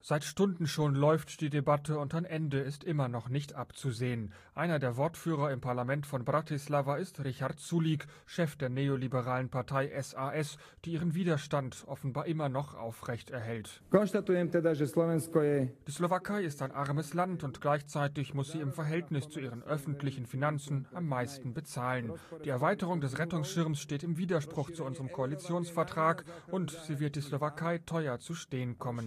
Seit Stunden schon läuft die Debatte und ein Ende ist immer noch nicht abzusehen. Einer der Wortführer im Parlament von Bratislava ist Richard Sulík, Chef der neoliberalen Partei SAS, die ihren Widerstand offenbar immer noch aufrecht erhält. Die Slowakei ist ein armes Land und gleichzeitig muss sie im Verhältnis zu ihren öffentlichen Finanzen am meisten bezahlen. Die Erweiterung des Rettungsschirms steht im Widerspruch zu unserem Koalitionsvertrag und sie wird die Slowakei teuer zu stehen kommen.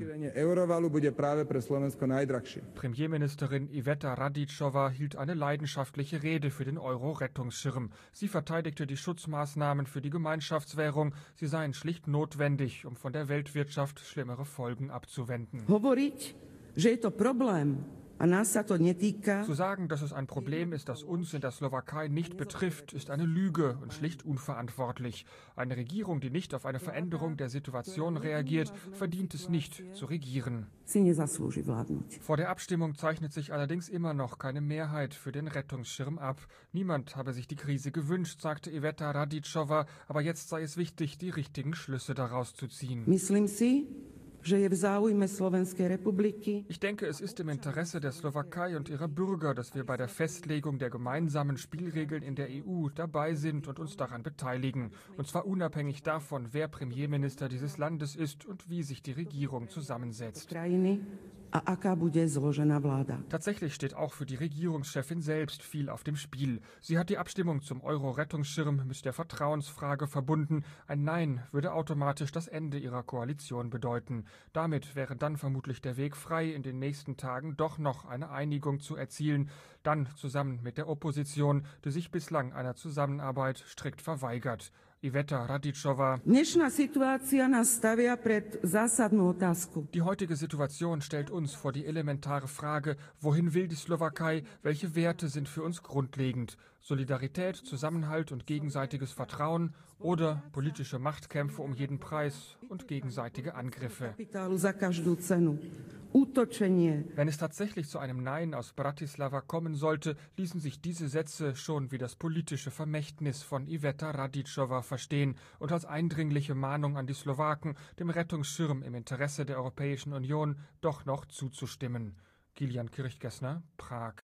Premierministerin Iveta Radičová hielt eine leidenschaftliche Rede für den Euro-Rettungsschirm. Sie verteidigte die Schutzmaßnahmen für die Gemeinschaftswährung. Sie seien schlicht notwendig, um von der Weltwirtschaft schlimmere Folgen abzuwenden. Zu sagen, dass es ein Problem ist, das uns in der Slowakei nicht betrifft, ist eine Lüge und schlicht unverantwortlich. Eine Regierung, die nicht auf eine Veränderung der Situation reagiert, verdient es nicht zu regieren. Vor der Abstimmung zeichnet sich allerdings immer noch keine Mehrheit für den Rettungsschirm ab. Niemand habe sich die Krise gewünscht, sagte Iveta Radičová, aber jetzt sei es wichtig, die richtigen Schlüsse daraus zu ziehen. Ich denke, es ist im Interesse der Slowakei und ihrer Bürger, dass wir bei der Festlegung der gemeinsamen Spielregeln in der EU dabei sind und uns daran beteiligen. Und zwar unabhängig davon, wer Premierminister dieses Landes ist und wie sich die Regierung zusammensetzt. Tatsächlich steht auch für die Regierungschefin selbst viel auf dem Spiel. Sie hat die Abstimmung zum Euro-Rettungsschirm mit der Vertrauensfrage verbunden. Ein Nein würde automatisch das Ende ihrer Koalition bedeuten. Damit wäre dann vermutlich der Weg frei, in den nächsten Tagen doch noch eine Einigung zu erzielen, dann zusammen mit der Opposition, die sich bislang einer Zusammenarbeit strikt verweigert. Iveta Radičová: Die heutige Situation stellt uns vor die elementare Frage, wohin will die Slowakei, welche Werte sind für uns grundlegend? Solidarität, Zusammenhalt und gegenseitiges Vertrauen oder politische Machtkämpfe um jeden Preis und gegenseitige Angriffe? Wenn es tatsächlich zu einem Nein aus Bratislava kommen sollte, ließen sich diese Sätze schon wie das politische Vermächtnis von Iveta Radičová verstehen und als eindringliche Mahnung an die Slowaken, dem Rettungsschirm im Interesse der Europäischen Union doch noch zuzustimmen. Kilian Kirchgessner, Prag.